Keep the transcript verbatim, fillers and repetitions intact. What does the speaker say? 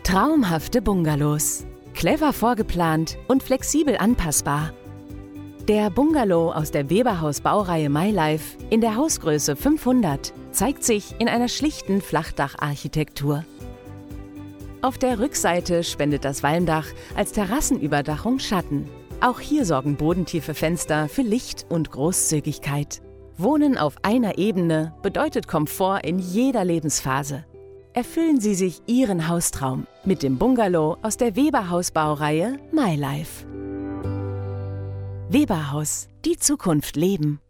Traumhafte Bungalows. Clever vorgeplant und flexibel anpassbar. Der Bungalow aus der Weberhaus-Baureihe MyLife in der Hausgröße fünfhundert zeigt sich in einer schlichten Flachdacharchitektur. Auf der Rückseite spendet das Walmdach als Terrassenüberdachung Schatten. Auch hier sorgen bodentiefe Fenster für Licht und Großzügigkeit. Wohnen auf einer Ebene bedeutet Komfort in jeder Lebensphase. Erfüllen Sie sich Ihren Haustraum mit dem Bungalow aus der Weberhaus-Baureihe MyLife. Weberhaus, die Zukunft leben.